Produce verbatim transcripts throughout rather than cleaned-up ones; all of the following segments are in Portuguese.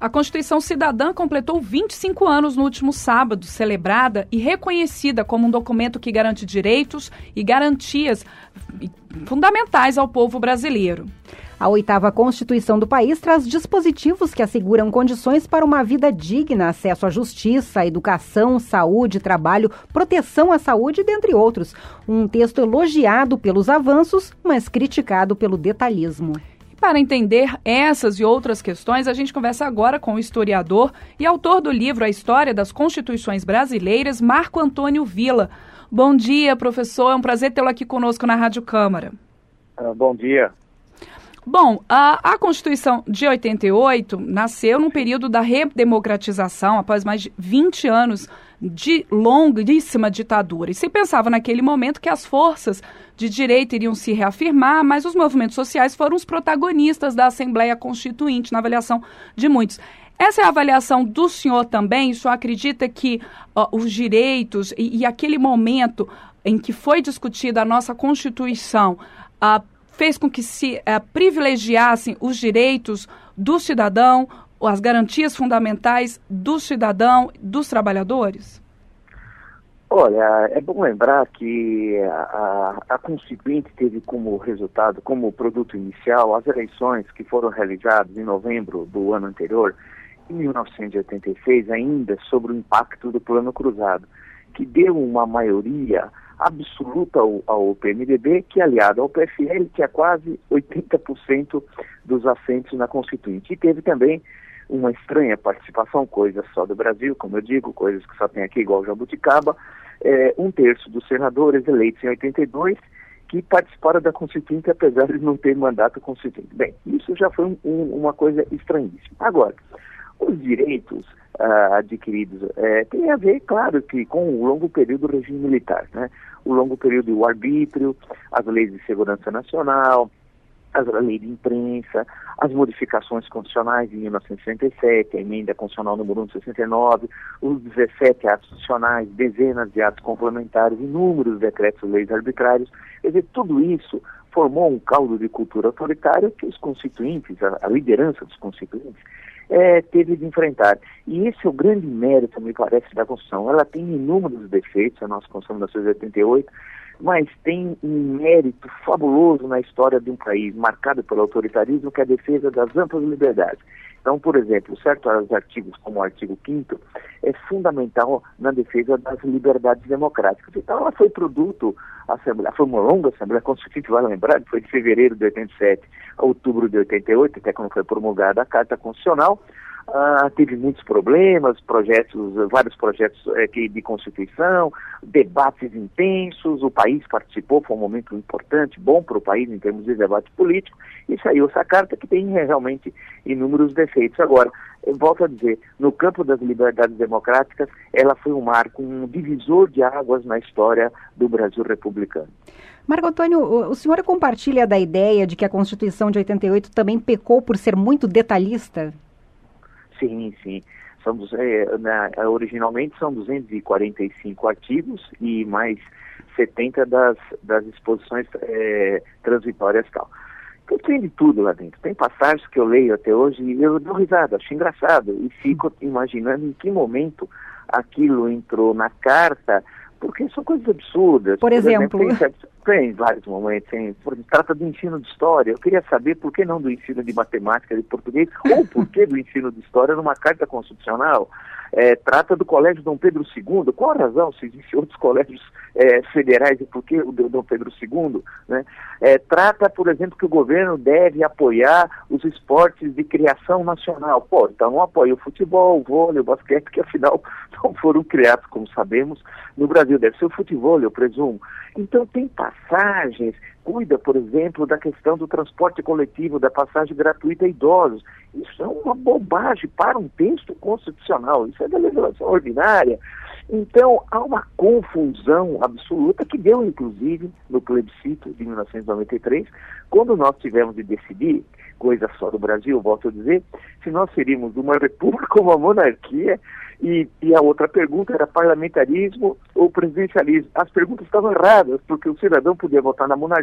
A Constituição Cidadã completou vinte e cinco anos no último sábado, celebrada e reconhecida como um documento que garante direitos e garantias fundamentais ao povo brasileiro. A oitava Constituição do país traz dispositivos que asseguram condições para uma vida digna, acesso à justiça, educação, saúde, trabalho, proteção à saúde, dentre outros. Um texto elogiado pelos avanços, mas criticado pelo detalhismo. Para entender essas e outras questões, a gente conversa agora com o historiador e autor do livro A História das Constituições Brasileiras, Marco Antônio Villa. Bom dia, professor. É um prazer tê-lo aqui conosco na Rádio Câmara. Uh, bom dia. Bom, a, a Constituição de oitenta e oito nasceu num período da redemocratização, após mais de vinte anos de longuíssima ditadura. E se pensava naquele momento que as forças de direita iriam se reafirmar, mas os movimentos sociais foram os protagonistas da Assembleia Constituinte, na avaliação de muitos. Essa é a avaliação do senhor também? O senhor acredita que ó, os direitos e, e aquele momento em que foi discutida a nossa Constituição a fez com que se uh, privilegiassem os direitos do cidadão, as garantias fundamentais do cidadão, dos trabalhadores? Olha, é bom lembrar que a, a Constituinte teve como resultado, como produto inicial, as eleições que foram realizadas em novembro do ano anterior, em mil novecentos e oitenta e seis, ainda sobre o impacto do Plano Cruzado, que deu uma maioria absoluta ao, ao P M D B, que aliado ao P F L, que é quase oitenta por cento dos assentos na Constituinte. E teve também uma estranha participação, coisa só do Brasil, como eu digo, coisas que só tem aqui, igual Jabuticaba, é, um terço dos senadores eleitos em oitenta e dois, que participaram da Constituinte, apesar de não ter mandato constituinte. Bem, isso já foi um, um, uma coisa estranhíssima. Agora, os direitos uh, adquiridos uh, têm a ver, claro, que com o longo período do regime militar, né? O longo período do arbítrio, as leis de segurança nacional, as leis de imprensa, as modificações constitucionais em mil novecentos e sessenta e sete, a emenda constitucional número cento e sessenta e nove, os dezessete atos constitucionais, dezenas de atos complementares, inúmeros decretos e leis arbitrários. Quer dizer, tudo isso formou um caldo de cultura autoritária que os constituintes, a, a liderança dos constituintes, É, teve de enfrentar. E esse é o grande mérito, me parece, da Constituição. Ela tem inúmeros defeitos, a nossa Constituição de mil novecentos e oitenta e oito, mas tem um mérito fabuloso na história de um país marcado pelo autoritarismo, que é a defesa das amplas liberdades. Então, por exemplo, certos artigos, como o artigo quinto, é fundamental na defesa das liberdades democráticas. Então, ela foi produto, a Assembleia, foi uma longa Assembleia Constituinte, vale lembrar, foi de fevereiro de oitenta e sete a outubro de oitenta e oito, até quando foi promulgada a Carta Constitucional. Ah, teve muitos problemas, projetos, vários projetos é, de Constituição, debates intensos, o país participou, foi um momento importante, bom para o país em termos de debate político, e saiu essa carta que tem realmente inúmeros defeitos. Agora, eu volto a dizer, no campo das liberdades democráticas, ela foi um marco, um divisor de águas na história do Brasil republicano. Marco Antônio, o senhor compartilha da ideia de que a Constituição de oitenta e oito também pecou por ser muito detalhista? Sim, sim. São, é, na, originalmente são duzentos e quarenta e cinco artigos e mais setenta das, das disposições é, transitórias e tal. Então tem de tudo lá dentro. Tem passagens que eu leio até hoje e eu dou risada, acho engraçado. E fico imaginando em que momento aquilo entrou na carta, porque são coisas absurdas. Por, por exemplo... exemplo tem, tem vários momentos. Tem, por exemplo, trata do ensino de história. Eu queria saber por que não do ensino de matemática, de português, ou por que do ensino de história numa carta constitucional. É, trata do Colégio Dom Pedro segundo. Qual a razão se existem outros colégios é, federais e por que o Dom Pedro segundo? Né? É, trata, por exemplo, que o governo deve apoiar os esportes de criação nacional. Pô, então não apoia o futebol, o vôlei, o basquete, que afinal não foram criados, como sabemos, no Brasil. Deve ser o futebol, eu presumo. Então tem passagens, cuida, por exemplo, da questão do transporte coletivo, da passagem gratuita a idosos. Isso é uma bobagem para um texto constitucional, isso é da legislação ordinária. Então, há uma confusão absoluta que deu, inclusive, no plebiscito de mil novecentos e noventa e três, quando nós tivemos de decidir, coisa só do Brasil, volto a dizer, se nós seríamos uma república ou uma monarquia, e, e a outra pergunta era parlamentarismo ou presidencialismo. As perguntas estavam erradas, porque o cidadão podia votar na monarquia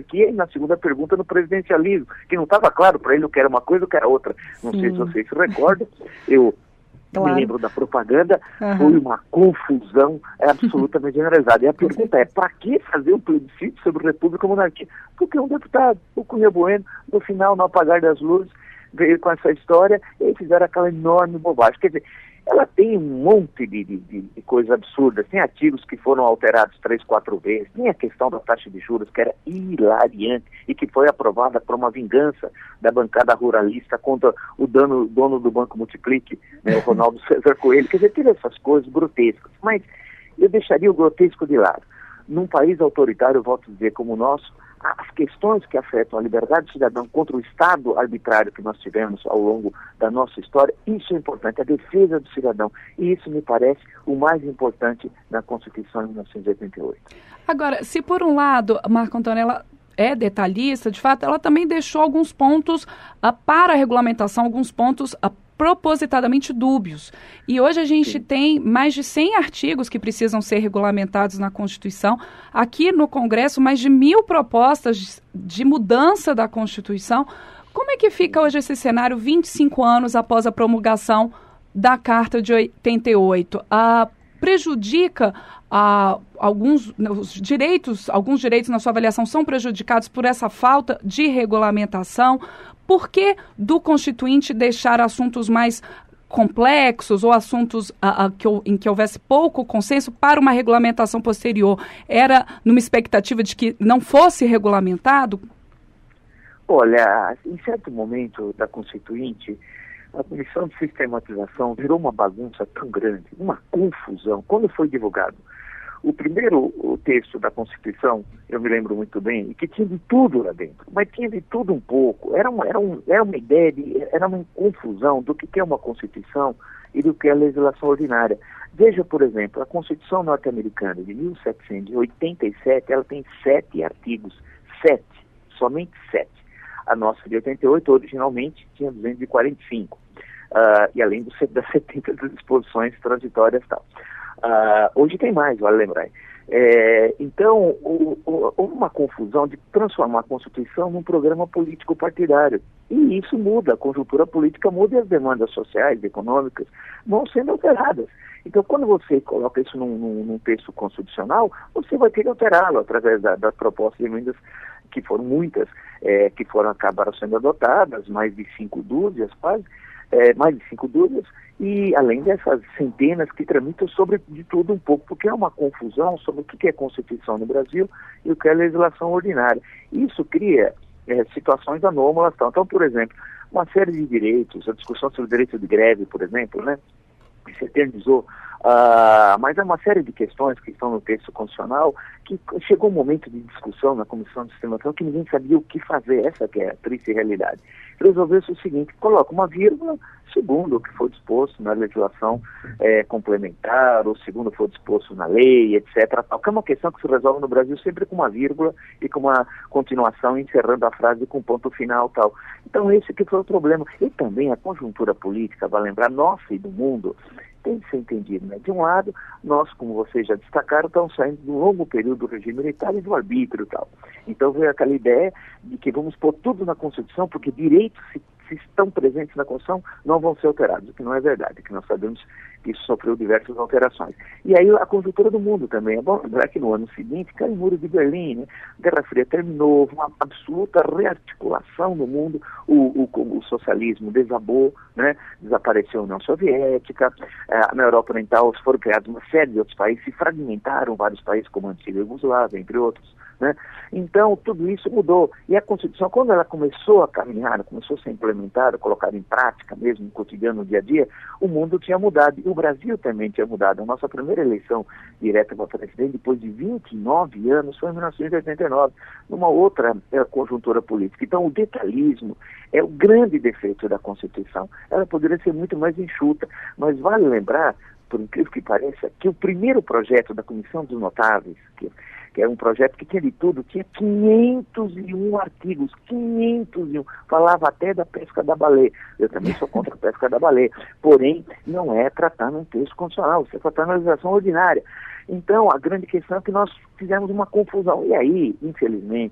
monarquia e na segunda pergunta no presidencialismo, que não estava claro para ele o que era uma coisa e o que era outra. Não Sim. sei se vocês se recordam, eu claro. me lembro da propaganda, uhum. foi uma confusão absolutamente generalizada. E a pergunta é, para que fazer um plebiscito sobre república ou monarquia? Porque um deputado, o Cunha Bueno, no final, no apagar das luzes, veio com essa história e fizeram aquela enorme bobagem. Quer dizer, ela tem um monte de, de, de coisas absurdas, tem artigos que foram alterados três, quatro vezes, tem a questão da taxa de juros, que era hilariante e que foi aprovada por uma vingança da bancada ruralista contra o dono, dono do Banco Multiplique, né, o Ronaldo César Coelho. Quer dizer, teve essas coisas grotescas, mas eu deixaria o grotesco de lado. Num país autoritário, volto a dizer, como o nosso, as questões que afetam a liberdade do cidadão contra o Estado arbitrário que nós tivemos ao longo da nossa história, isso é importante, a defesa do cidadão. E isso me parece o mais importante na Constituição de mil novecentos e oitenta e oito. Agora, se por um lado, Marco Antônio, ela é detalhista, de fato, ela também deixou alguns pontos uh, para a regulamentação, alguns pontos uh, propositadamente dúbios. E hoje a gente Sim. tem mais de cem artigos que precisam ser regulamentados na Constituição. Aqui no Congresso, mais de mil propostas de, de mudança da Constituição. Como é que fica hoje esse cenário vinte e cinco anos após a promulgação da Carta de oitenta e oito? Ah, prejudica ah, alguns os direitos, alguns direitos na sua avaliação são prejudicados por essa falta de regulamentação? Por que do Constituinte deixar assuntos mais complexos ou assuntos ah, ah, que, em que houvesse pouco consenso para uma regulamentação posterior? Era numa expectativa de que não fosse regulamentado? Olha, em certo momento da Constituinte, a Comissão de Sistematização virou uma bagunça tão grande, uma confusão. Quando foi divulgado o primeiro o texto da Constituição, eu me lembro muito bem, que tinha de tudo lá dentro, mas tinha de tudo um pouco. Era uma, era um, era uma ideia, de, era uma confusão do que é uma Constituição e do que é a legislação ordinária. Veja, por exemplo, a Constituição norte-americana de mil setecentos e oitenta e sete, ela tem sete artigos, sete, somente sete. A nossa de oitenta e oito, originalmente, tinha duzentos e quarenta e cinco, uh, e além dos, das setenta disposições transitórias e tal. Uh, hoje tem mais, vale lembrar. É, então, o, o, houve uma confusão de transformar a Constituição num programa político partidário. E isso muda, a conjuntura política muda e as demandas sociais, econômicas vão sendo alteradas. Então, quando você coloca isso num, num, num texto constitucional, você vai ter que alterá-lo através da, das propostas de emendas, que foram muitas, é, que foram acabaram sendo adotadas, mais de cinco dúzias, quase, é, mais de cinco dúzias, e além dessas centenas que tramitam sobre de tudo um pouco, porque é uma confusão sobre o que é Constituição no Brasil e o que é legislação ordinária. Isso cria é, situações anômalas. Então, por exemplo, uma série de direitos, a discussão sobre o direito de greve, por exemplo, né, que se eternizou, uh, mas é uma série de questões que estão no texto constitucional que chegou um momento de discussão na Comissão de Sistematização que ninguém sabia o que fazer, essa que é a triste realidade. Resolveu-se o seguinte, coloca uma vírgula segundo o que foi disposto na legislação é, complementar, ou segundo o que foi disposto na lei, etcétera. Que é uma questão que se resolve no Brasil sempre com uma vírgula e com uma continuação encerrando a frase com ponto final tal. Então esse que foi o problema. E também a conjuntura política, vai lembrar, nossa e do mundo, tem que ser entendido, né? De um lado, nós, como vocês já destacaram, estamos saindo de um longo período do regime militar e do arbítrio e tal. Então veio aquela ideia de que vamos pôr tudo na Constituição, porque direitos, se, se estão presentes na Constituição, não vão ser alterados, o que não é verdade, que nós sabemos que isso sofreu diversas alterações. E aí a conjuntura do mundo também. É bom lembrar que no ano seguinte caiu o Muro de Berlim, né? A Guerra Fria terminou, houve uma absoluta rearticulação no mundo, o, o, o socialismo desabou, né? Desapareceu a União Soviética, eh, na Europa Oriental foram criados uma série de outros países, se fragmentaram vários países como a antiga Iugoslávia, entre outros. Né? Então, tudo isso mudou. E a Constituição, quando ela começou a caminhar, começou a ser implementada, colocada em prática mesmo, no cotidiano, no dia a dia, o mundo tinha mudado. E o Brasil também tinha mudado. A nossa primeira eleição direta para presidente, depois de vinte e nove anos, foi em mil novecentos e oitenta e nove, numa outra é, conjuntura política. Então, o detalhismo é o grande defeito da Constituição. Ela poderia ser muito mais enxuta. Mas vale lembrar, por incrível que pareça, que o primeiro projeto da Comissão dos Notáveis, que que era um projeto que tinha de tudo, tinha quinhentos e um artigos, quinhentos e um, falava até da pesca da baleia. Eu também sou contra a pesca da baleia, porém, não é tratar num texto constitucional, você é tratar na legislação ordinária. Então, a grande questão é que nós fizemos uma confusão, e aí, infelizmente,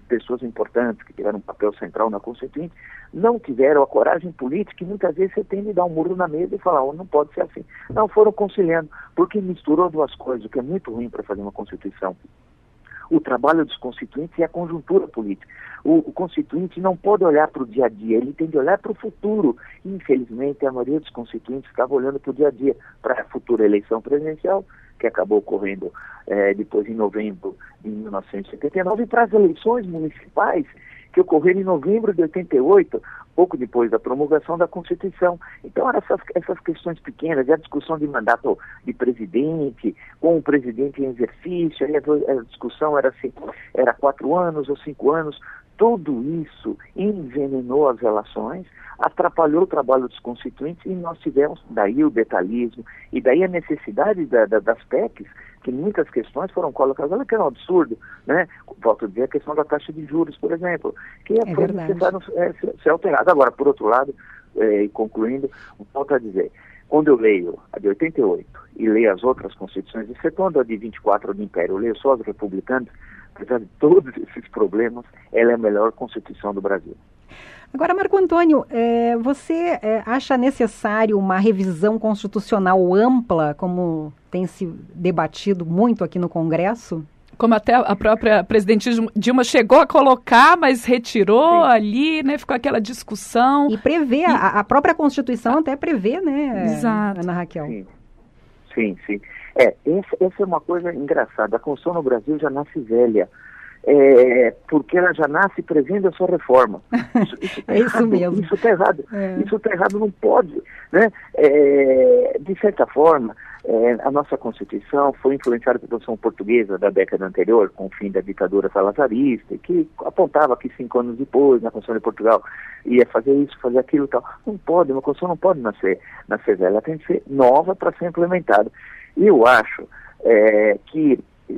pessoas importantes que tiveram um papel central na Constituinte, não tiveram a coragem política, e muitas vezes você tem de dar um murro na mesa e falar, oh, não pode ser assim. Não, foram conciliando, porque misturou duas coisas, o que é muito ruim para fazer uma Constituição. O trabalho dos constituintes e a conjuntura política. O, o constituinte não pode olhar para o dia a dia, ele tem de olhar para o futuro. Infelizmente, a maioria dos constituintes estava olhando para o dia a dia, para a futura eleição presidencial, que acabou ocorrendo eh, depois em novembro de mil novecentos e setenta e nove, e para as eleições municipais, que ocorreram em novembro de oitenta e oito, pouco depois da promulgação da Constituição. Então, eram essas, essas questões pequenas, e a discussão de mandato de presidente, com o presidente em exercício, aí a, a discussão era, assim, era quatro anos ou cinco anos, tudo isso envenenou as relações, atrapalhou o trabalho dos constituintes, e nós tivemos daí o detalhismo, e daí a necessidade da, da, das P E Cs, que muitas questões foram colocadas, olha que é um absurdo, né? Volto a dizer a questão da taxa de juros, por exemplo, que é foi necessário é, ser, ser alterada. Agora, por outro lado, é, e concluindo, volto a dizer, quando eu leio a de oitenta e oito e leio as outras constituições, excetuando a de vinte e quatro do Império, eu leio só as republicanas, apesar de todos esses problemas, ela é a melhor Constituição do Brasil. Agora, Marco Antônio, é, você é, acha necessário uma revisão constitucional ampla, como tem se debatido muito aqui no Congresso? Como até a própria presidente Dilma chegou a colocar, mas retirou. Sim. Ali, né? Ficou aquela discussão. E prevê, e... A, a própria Constituição até prevê, né, Exato. Ana Raquel? Sim, sim. sim. É, essa, essa é uma coisa engraçada. A Constituição no Brasil já nasce velha. É, porque ela já nasce prevendo a sua reforma. Isso, isso tá é isso errado, mesmo. Isso está errado. É. Isso está errado, não pode. Né? É, de certa forma, é, a nossa Constituição foi influenciada pela Constituição portuguesa da década anterior, com o fim da ditadura salazarista, que apontava que cinco anos depois, na Constituição de Portugal, ia fazer isso, fazer aquilo e tal. Não pode, uma Constituição não pode nascer, nascer velha, ela tem que ser nova para ser implementada. E eu acho é, que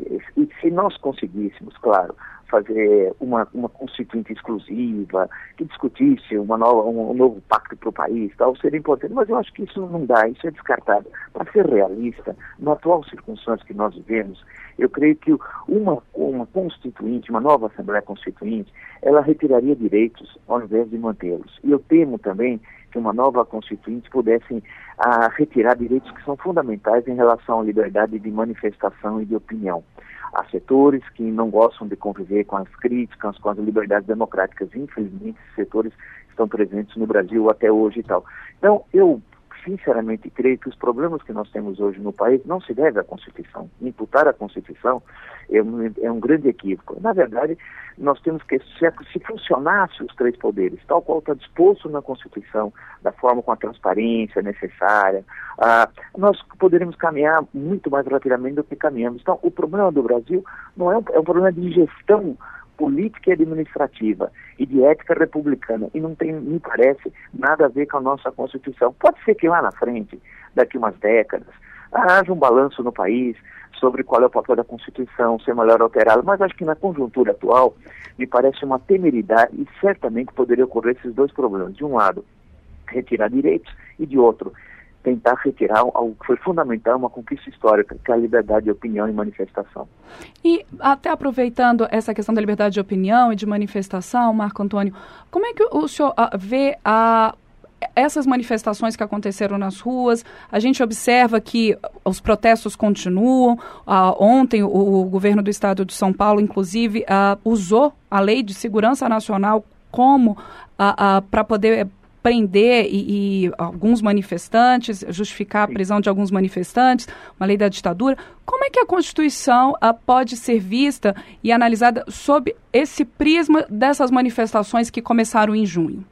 e se nós conseguíssemos, claro, fazer uma, uma constituinte exclusiva, que discutisse uma nova, um, um novo pacto para o país, tal, seria importante, mas eu acho que isso não dá, isso é descartável. Para ser realista, na atual circunstância que nós vivemos, eu creio que uma, uma constituinte, uma nova Assembleia Constituinte, ela retiraria direitos ao invés de mantê-los. E eu temo também que uma nova constituinte pudesse a, retirar direitos que são fundamentais em relação à liberdade de manifestação e de opinião. Há setores que não gostam de conviver com as críticas, com as liberdades democráticas. Infelizmente, esses setores estão presentes no Brasil até hoje e tal. Então, eu sinceramente creio que os problemas que nós temos hoje no país não se deve à Constituição. Imputar a Constituição é um, é um grande equívoco. Na verdade, nós temos que, se, se funcionasse os três poderes, tal qual está disposto na Constituição, da forma com a transparência necessária, ah, nós poderíamos caminhar muito mais rapidamente do que caminhamos. Então, o problema do Brasil não é um, é um problema de gestão política e administrativa e de ética republicana, e não tem, me parece, nada a ver com a nossa Constituição. Pode ser que lá na frente, daqui umas décadas, haja um balanço no país sobre qual é o papel da Constituição, ser melhor alterá-la, mas acho que na conjuntura atual me parece uma temeridade e certamente poderia ocorrer esses dois problemas. De um lado, retirar direitos, e de outro, tentar retirar algo que foi fundamental, uma conquista histórica, que é a liberdade de opinião e manifestação. E até aproveitando essa questão da liberdade de opinião e de manifestação, Marco Antônio, como é que o senhor a, vê a, essas manifestações que aconteceram nas ruas? A gente observa que os protestos continuam. Ah, ontem o, o governo do estado de São Paulo, inclusive, ah, usou a Lei de Segurança Nacional como ah, ah, para poder prender e, e alguns manifestantes, justificar a prisão de alguns manifestantes, uma lei da ditadura. Como é que a Constituição a, pode ser vista e analisada sob esse prisma dessas manifestações que começaram em junho?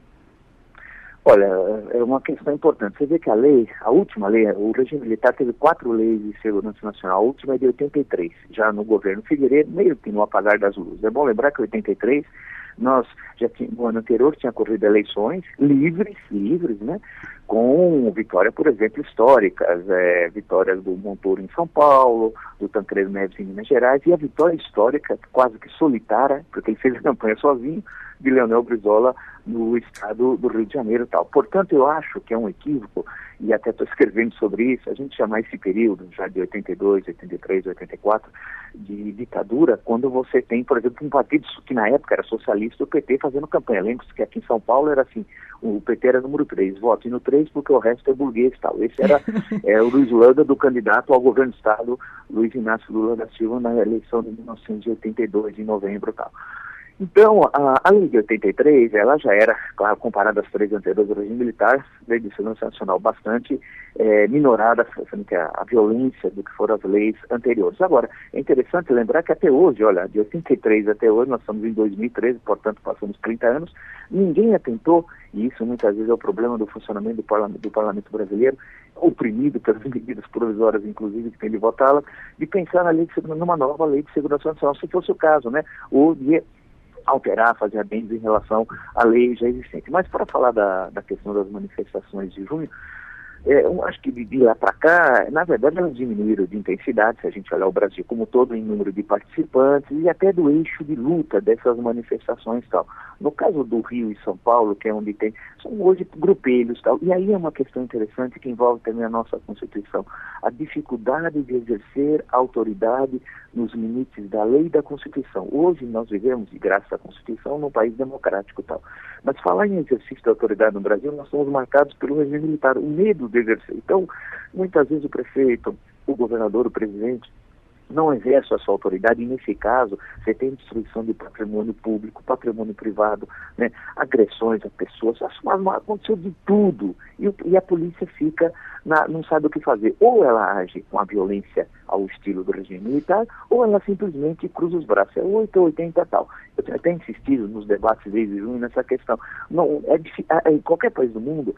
Olha, é uma questão importante. Você vê que a lei, a última lei, o regime militar teve quatro leis de segurança nacional. A última é de oitenta e três, já no governo Figueiredo, meio que no apagar das luzes. É bom lembrar que em oitenta e três, nós já tínhamos, no ano anterior tinha ocorrido eleições livres, livres, né, com vitória, por exemplo, históricas, é, vitórias do Montoro em São Paulo, do Tancredo Neves em Minas Gerais, e a vitória histórica, quase que solitária, porque ele fez a campanha sozinho, de Leonel Brizola no estado do Rio de Janeiro e tal. Portanto, eu acho que é um equívoco, e até estou escrevendo sobre isso, a gente chamar esse período, já de oitenta e dois, oitenta e três, oitenta e quatro, de ditadura, quando você tem, por exemplo, um partido que na época era socialista, o P T fazendo campanha. Lembra-se que aqui em São Paulo era assim, o P T era número três, vote no três porque o resto é burguês e tal. Esse era é, o Luiz Landa, do candidato ao governo do estado, Luiz Inácio Lula da Silva, na eleição de mil novecentos e oitenta e dois, em novembro e tal. Então, a, a lei de oitenta e três, ela já era, claro, comparada às três anteriores do regime militar, lei de segurança nacional bastante é, minorada frente à, à violência do que foram as leis anteriores. Agora, é interessante lembrar que até hoje, olha, de oitenta e três até hoje, nós estamos em dois mil e treze, portanto passamos trinta anos, ninguém atentou, e isso muitas vezes é o problema do funcionamento do parlamento, do parlamento brasileiro, oprimido pelas medidas provisórias, inclusive, que tem de votá-la, de pensar na lei de, numa nova lei de segurança nacional, se fosse o caso, né? Ou de alterar, fazer adendos em relação à lei já existente. Mas para falar da, da questão das manifestações de junho, é, eu acho que de, de lá para cá, na verdade, elas diminuíram de intensidade, se a gente olhar o Brasil como todo, em número de participantes e até do eixo de luta dessas manifestações e tal. No caso do Rio e São Paulo, que é onde tem, são hoje grupelhos e tal, e aí é uma questão interessante que envolve também a nossa Constituição, a dificuldade de exercer autoridade nos limites da lei e da Constituição. Hoje nós vivemos, e graças à Constituição, num país democrático e tal. Mas falar em exercício da autoridade no Brasil, nós somos marcados pelo regime militar, o medo de exercer. Então, muitas vezes o prefeito, o governador, o presidente, não exerce a sua autoridade, e nesse caso, você tem destruição de patrimônio público, patrimônio privado, né, agressões a pessoas, aconteceu de tudo, e, e a polícia fica, na, não sabe o que fazer, ou ela age com a violência ao estilo do regime militar, ou ela simplesmente cruza os braços, é oito ou oitenta tal. Eu tenho até insistido nos debates desde junho nessa questão. Não, é, em qualquer país do mundo,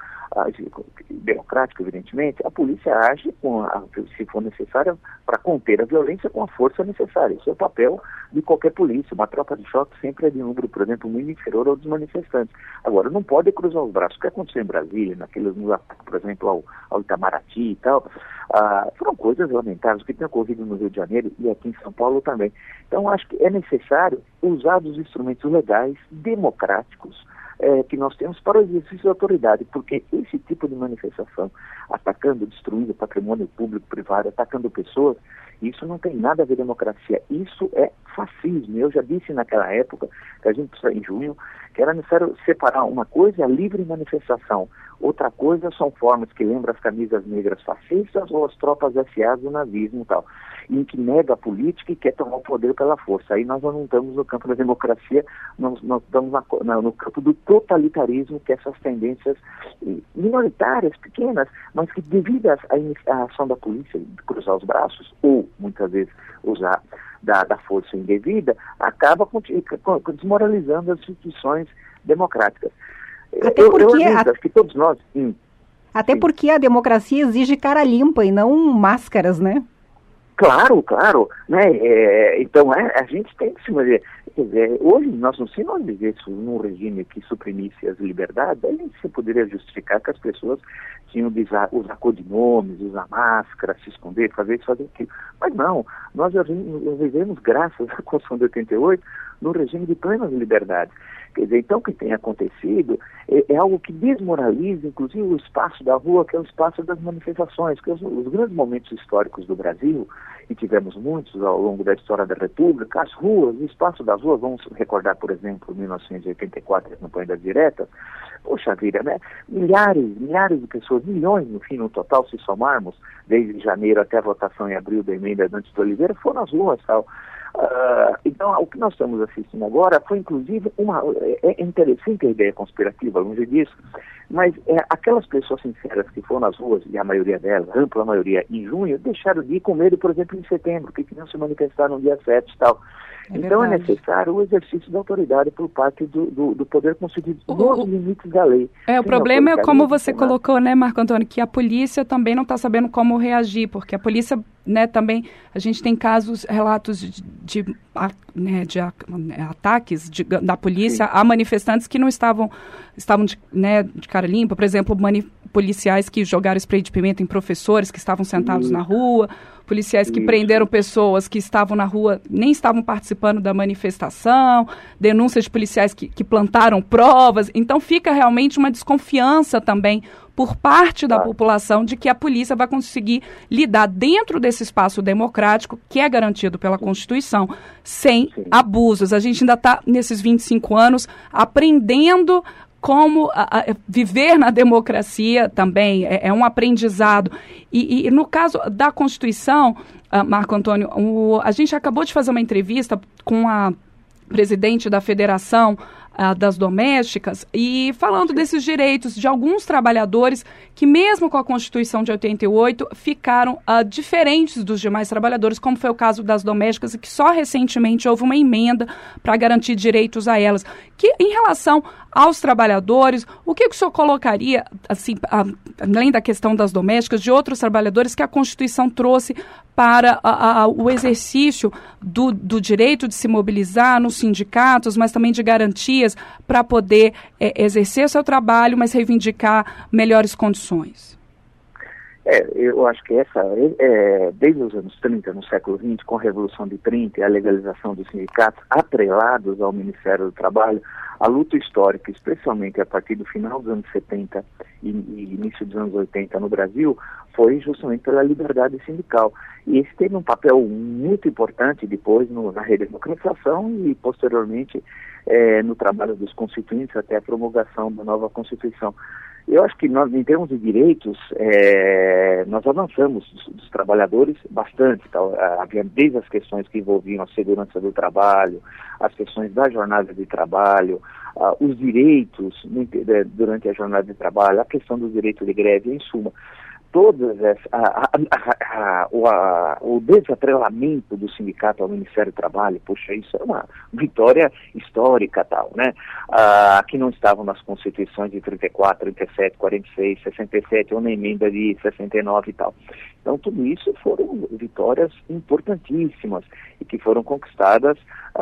democrático, evidentemente, a polícia age, com a, se for necessária, para conter a violência com a força necessária. Esse é o papel de qualquer polícia. Uma tropa de choque sempre é de número, por exemplo, muito inferior ao dos manifestantes. Agora, não pode cruzar os braços. O que aconteceu em Brasília, naqueles, por exemplo, ao, ao Itamaraty e tal, ah, foram coisas lamentáveis que têm ocorrido no Rio de Janeiro e aqui em São Paulo também. Então, acho que é necessário usar os instrumentos legais, democráticos, É, que nós temos para o exercício da autoridade, porque esse tipo de manifestação, atacando, destruindo patrimônio público, privado, atacando pessoas, isso não tem nada a ver com democracia, isso é fascismo. Eu já disse naquela época, que a gente precisa em junho, que era necessário separar uma coisa, a livre manifestação, outra coisa são formas que lembram as camisas negras fascistas ou as tropas S A do nazismo e tal, em que nega a política e quer tomar o poder pela força. Aí nós não estamos no campo da democracia, nós, nós estamos na, na, no campo do totalitarismo, que essas tendências minoritárias, pequenas, mas que devido à, à ação da polícia, de cruzar os braços, ou muitas vezes usar da, da força indevida, acaba com, com, desmoralizando as instituições democráticas. Até eu, porque, eu acredito, acho que todos nós... Hum, até sim. porque a democracia exige cara limpa e não máscaras, né? Claro, claro, né? É, então é, a gente tem que se fazer. Quer dizer, hoje nós não, se nós vivêssemos num regime que suprimisse as liberdades, aí se poderia justificar que as pessoas tinham de usar, usar codinomes, usar máscara, se esconder, fazer isso, fazer aquilo. Mas não, nós já vivemos, graças à Constituição de oitenta e oito, num regime de plenas liberdades. Quer dizer, então o que tem acontecido é, é algo que desmoraliza, inclusive, o espaço da rua, que é o espaço das manifestações, que os, os grandes momentos históricos do Brasil, e tivemos muitos ao longo da história da República, as ruas, o espaço das ruas, vamos recordar, por exemplo, mil novecentos e oitenta e quatro, a campanha das diretas, poxa vida, né? Milhares, milhares de pessoas, milhões, no fim, no total, se somarmos, desde janeiro até a votação em abril da emenda Dantes do Oliveira, foram nas ruas, tal. Uh, então, o que nós estamos assistindo agora foi, inclusive, uma... É, é interessante a ideia conspirativa, longe disso, mas é, aquelas pessoas sinceras que foram nas ruas, e a maioria delas, a ampla maioria, em junho, deixaram de ir com medo, por exemplo, em setembro, que queriam se manifestar no dia sete e tal. É então verdade. É necessário o exercício da autoridade por parte do, do, do poder concedido nos o, limites da lei. É, o problema é como você colocou, né, Marco Antônio, que a polícia também não está sabendo como reagir, porque a polícia, né, também, a gente tem casos, relatos de, de, né, de ataques de, da polícia Sim. a manifestantes que não estavam, estavam de, né, de cara limpa, por exemplo, mani, policiais que jogaram spray de pimenta em professores que estavam sentados Isso. na rua, policiais que Isso. prenderam pessoas que estavam na rua, nem estavam participando da manifestação, denúncias de policiais que, que plantaram provas. Então fica realmente uma desconfiança também por parte da Ah. população de que a polícia vai conseguir lidar dentro desse espaço democrático que é garantido pela Constituição, sem Sim. abusos. A gente ainda está, nesses vinte e cinco anos, aprendendo como a, a, viver na democracia também, é, é um aprendizado. E, e no caso da Constituição, uh, Marco Antônio, o, a gente acabou de fazer uma entrevista com a presidente da Federação uh, das Domésticas e falando desses direitos de alguns trabalhadores que mesmo com a Constituição de oitenta e oito ficaram uh, diferentes dos demais trabalhadores, como foi o caso das domésticas, e que só recentemente houve uma emenda para garantir direitos a elas. Que em relação aos trabalhadores, o que, que o senhor colocaria, assim, a, além da questão das domésticas, de outros trabalhadores que a Constituição trouxe para a, a, o exercício do, do direito de se mobilizar nos sindicatos, mas também de garantias para poder é, exercer seu trabalho, mas reivindicar melhores condições? É, eu acho que essa, é, desde os anos trinta, no século vinte, com a Revolução de trinta e a legalização dos sindicatos, atrelados ao Ministério do Trabalho, a luta histórica, especialmente a partir do final dos anos setenta e, e início dos anos oitenta no Brasil, foi justamente pela liberdade sindical. E esse teve um papel muito importante depois no, na redemocratização e, posteriormente, é, no trabalho dos constituintes até a promulgação da nova Constituição. Eu acho que nós, em termos de direitos, é, nós avançamos dos, dos trabalhadores bastante, tal, havia desde as questões que envolviam a segurança do trabalho, as questões da jornada de trabalho, uh, os direitos no, de, durante a jornada de trabalho, a questão do direito de greve, em suma. Todas essas, a, a, a, a, o, a, o desatrelamento do sindicato ao Ministério do Trabalho, puxa, isso é uma vitória histórica, tal, né? Ah, que não estavam nas constituições de trinta e quatro, trinta e sete, quarenta e seis, sessenta e sete ou na emenda de sessenta e nove e tal. Então, tudo isso foram vitórias importantíssimas e que foram conquistadas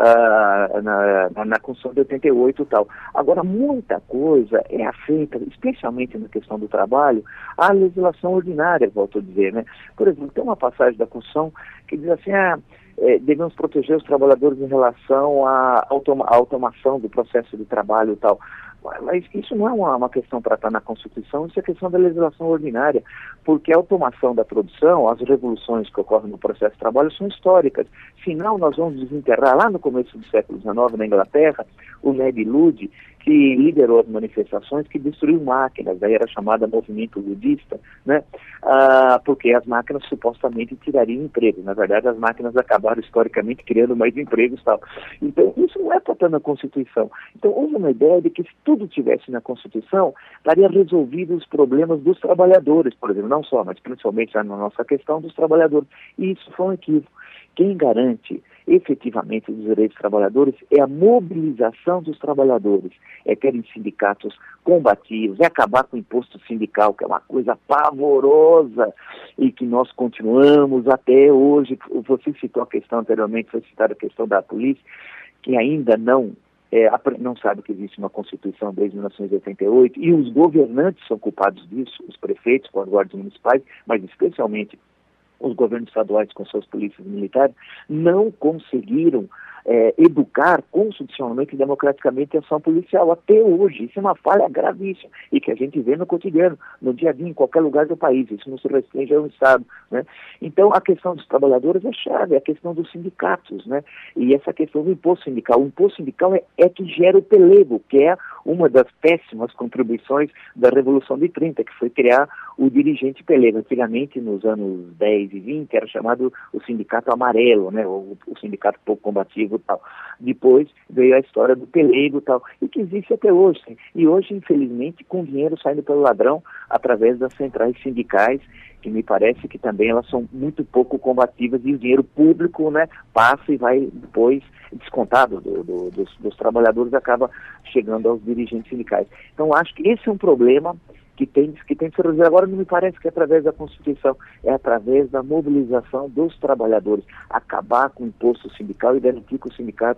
ah, na, na, na Constituição de oitenta e oito e tal. Agora, muita coisa é afeita, especialmente na questão do trabalho, à legislação ordinária, volto a dizer, né? Por exemplo, tem uma passagem da Constituição que diz assim, ah, é, devemos proteger os trabalhadores em relação à automa- à automação do processo de trabalho e tal. Mas isso não é uma, uma questão para estar na Constituição, isso é questão da legislação ordinária, porque a automação da produção, as revoluções que ocorrem no processo de trabalho são históricas. Senão, nós vamos desenterrar lá no começo do século dezenove, na Inglaterra, o Ned Ludd, que liderou as manifestações que destruiu máquinas, daí era chamada movimento ludista, né? Ah, porque as máquinas supostamente tirariam emprego. Na verdade, as máquinas acabaram historicamente criando mais empregos e tal. Então, isso não é para estar na Constituição. Então, houve uma ideia de que se tudo tivesse na Constituição, estaria resolvido os problemas dos trabalhadores, por exemplo, não só, mas principalmente na nossa questão dos trabalhadores. E isso foi um equívoco. Quem garante efetivamente os direitos dos trabalhadores é a mobilização dos trabalhadores, é terem sindicatos combativos, é acabar com o imposto sindical, que é uma coisa pavorosa e que nós continuamos até hoje. Você citou a questão anteriormente, foi citada a questão da polícia, que ainda não É, não sabe que existe uma Constituição desde mil novecentos e oitenta e oito, e os governantes são culpados disso, os prefeitos com as guardas municipais, mas especialmente os governos estaduais com suas polícias militares, não conseguiram é, educar constitucionalmente e democraticamente a ação policial até hoje. Isso é uma falha gravíssima e que a gente vê no cotidiano, no dia a dia, em qualquer lugar do país. Isso não se restringe ao Estado, né? Então, a questão dos trabalhadores é chave, a questão dos sindicatos, né? E essa questão do imposto sindical. O imposto sindical é, é que gera o pelego, que é uma das péssimas contribuições da Revolução de trinta, que foi criar o dirigente pelego. Antigamente, nos anos dez e vinte, era chamado o sindicato amarelo, né? O, o sindicato pouco combativo e tal. Depois veio a história do pelego e tal, e que existe até hoje. Sim. E hoje, infelizmente, com dinheiro saindo pelo ladrão através das centrais sindicais, que me parece que também elas são muito pouco combativas e o dinheiro público, né, passa e vai depois descontado do, do, dos, dos trabalhadores, acaba chegando aos dirigentes sindicais. Então, acho que esse é um problema que tem, que tem que ser resolvido. Agora, não me parece que é através da Constituição, é através da mobilização dos trabalhadores, acabar com o imposto sindical e garantir que os sindicatos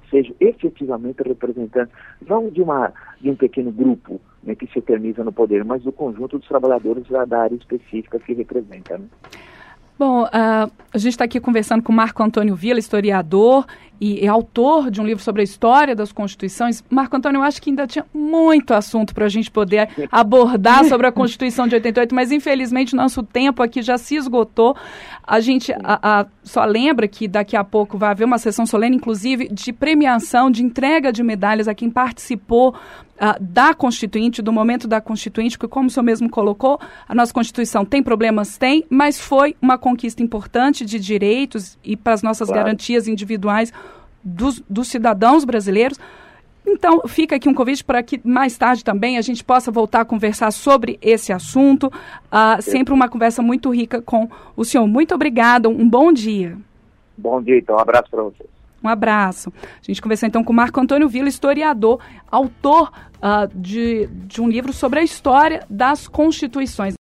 sejam efetivamente representantes, não de, uma, de um pequeno grupo, né, que se eterniza no poder, mas do conjunto dos trabalhadores da, da área específica que representa, né? Bom, uh, a gente está aqui conversando com Marco Antônio Villa, historiador e, e autor de um livro sobre a história das Constituições. Marco Antônio, eu acho que ainda tinha muito assunto para a gente poder abordar sobre a Constituição de oitenta e oito, mas infelizmente nosso tempo aqui já se esgotou. A gente a, a, só lembra que daqui a pouco vai haver uma sessão solene, inclusive, de premiação, de entrega de medalhas a quem participou Uh, da Constituinte, do momento da Constituinte, que, como o senhor mesmo colocou, a nossa Constituição tem problemas? Tem, mas foi uma conquista importante de direitos e para as nossas claro. garantias individuais dos, dos cidadãos brasileiros. Então, fica aqui um convite para que mais tarde também a gente possa voltar a conversar sobre esse assunto. Uh, sempre uma conversa muito rica com o senhor. Muito obrigada, um bom dia. Bom dia, então. Um abraço para vocês. Um abraço. A gente conversou então com Marco Antônio Villa, historiador, autor uh, de, de um livro sobre a história das Constituições.